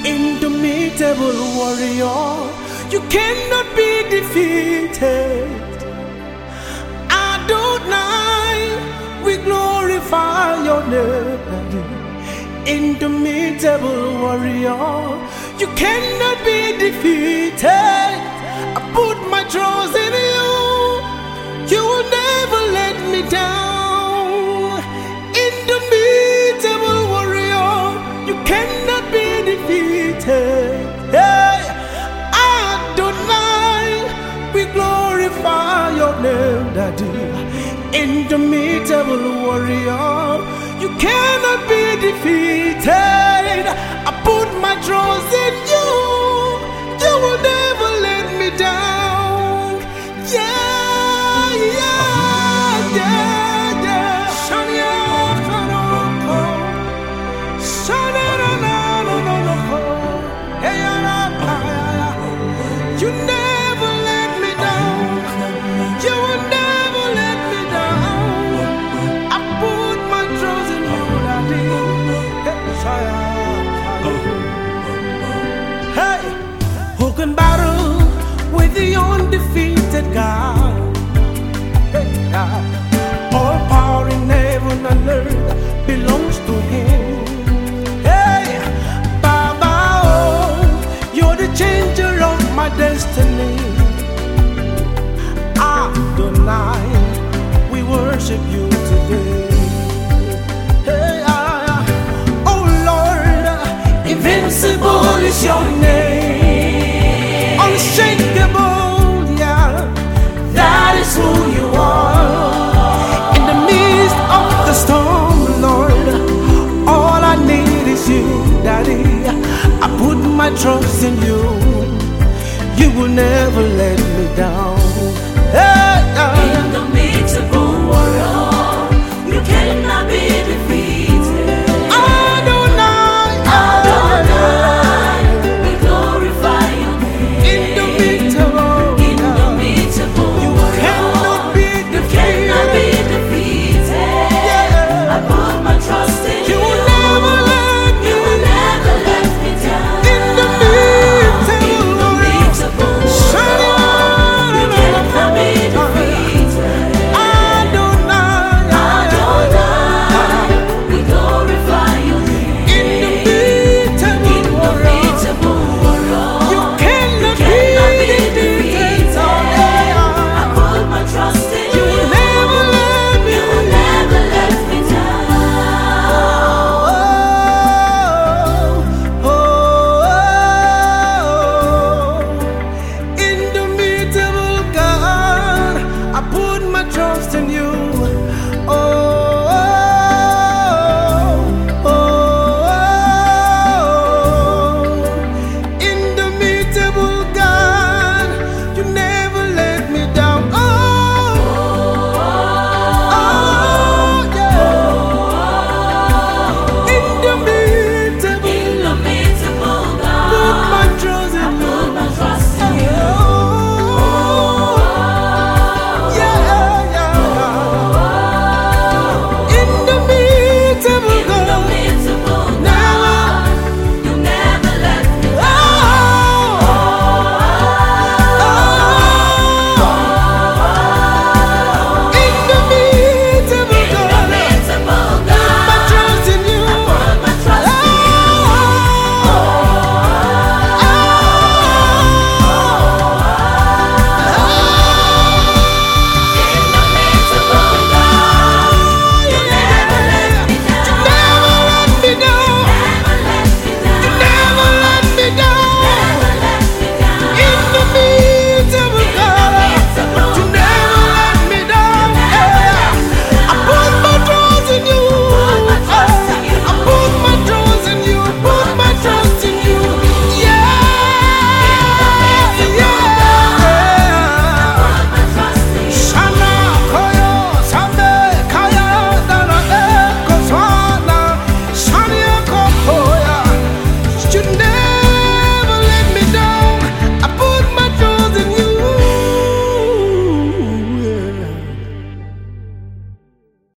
indomitable warrior. You cannot be defeated. Adonai, we glorify your name. Indomitable warrior, you cannot be defeated. I put my trust in you. You will never let me down. Indomitable warrior, you cannot be defeated. Hey, Adonai, we glorify your name, Daddy. Indomitable warrior, you cannot be defeated. I put my trust in you. You will never let me down. Yeah, yeah, yeah, yeah. Shania Karoko, Shania Nanoko, hey, you never let me down. You will never let me down. I put my trust in you, Daddy. Hey, who can battle with the undefeated God? Hey, God. All power in heaven and earth belongs to Him. Hey, Baba, oh, you're the changer of my destiny. Adonai, we worship you today. Invincible is your name, unshakable, yeah, that is who you are. In the midst of the storm, Lord, all I need is you, Daddy. I put my trust in you. You will never let me down. Hey,